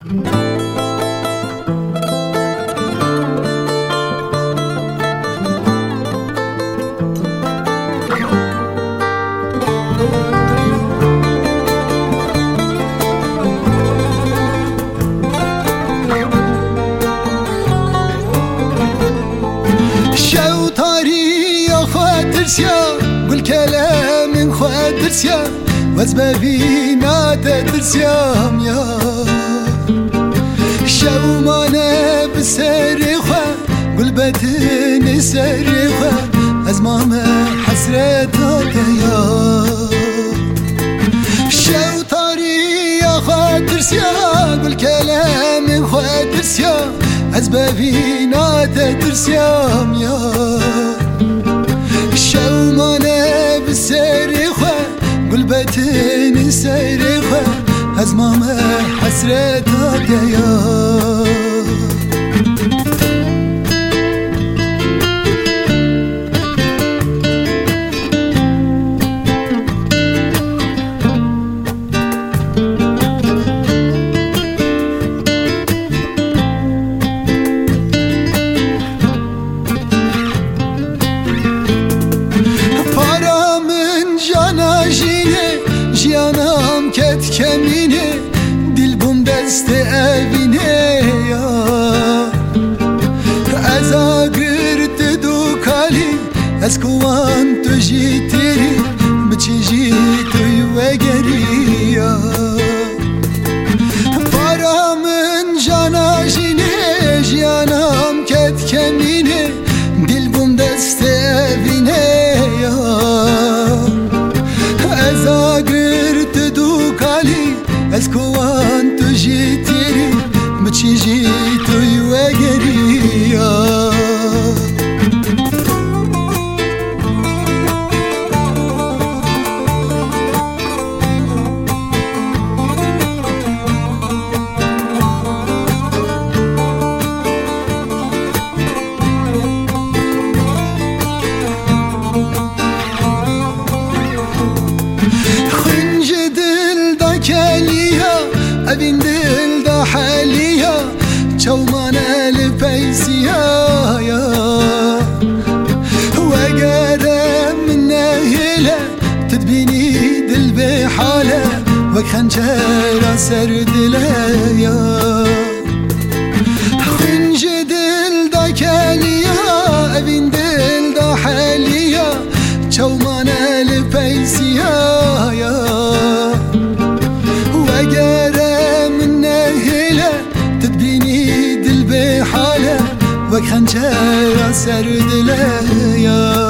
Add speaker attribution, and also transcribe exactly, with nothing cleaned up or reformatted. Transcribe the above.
Speaker 1: درسيا قل كلام خوات درسيا وزبابينا تدرسيام يا شو مانا بسرخوا قل بتني سرخوا أزمام حسرتك يا شو طريق خوات درسيا قل كلام خوات درسيا أزبابينا تدرسيام يا شو مانا بسرخوا قلبتني سرخوا أزمام حسرتك يا جیانم کت کمینه دل بوم دست اوینه یا از آگرت دو کالی از کوان تو جی تیری بچی جی توی وگری یا پارا من جانا جینه جیانم کت کمینه دل بوم دست اوینه یا از آگرت دو کالی از کوان تو جی تیری بچی جی توی وگری یا أبين دل دا حاليا شومانا لبيسيا يا وقارب من ناهلة تدبيني دل بحالة وخنجر سرد ليا خنج دل دا كاليا أبين دل دا حاليا شومانا لبيسيا يا تدبيني دل بحالة وخنجر سرد ليا